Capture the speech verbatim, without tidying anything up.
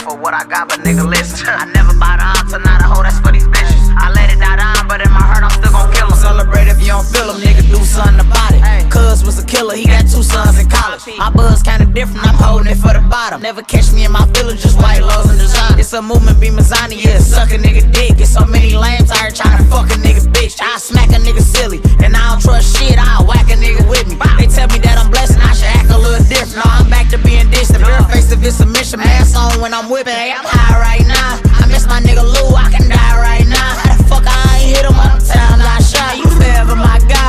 for what I got, but nigga listen. I never bought a ounce, not a hoe, that's for these bitches. I let it die down, but in my heart I'm still gon' kill him. Celebrate if you don't feel him, nigga, do something about it. Cuz was a killer, he got two sons in college. My buzz kinda different, I'm holding it for the bottom. Never catch me in my feelings, just white laws and design. It's a movement, be Mazzani, yeah, suck a nigga dick. It's so many lames out here tryna fuck a nigga bitch. I smack a nigga silly, and I don't trust shit, I'll whack a nigga with me. They tell me that I'm blessed and I should act a little different. No, I'm back to being distant, bare face of his submission. Mask on when I'm whipping, hey, I'm high right now. I miss my nigga Lou, I can die right now. How the fuck I ain't hit him all the time, I shot you forever, my God.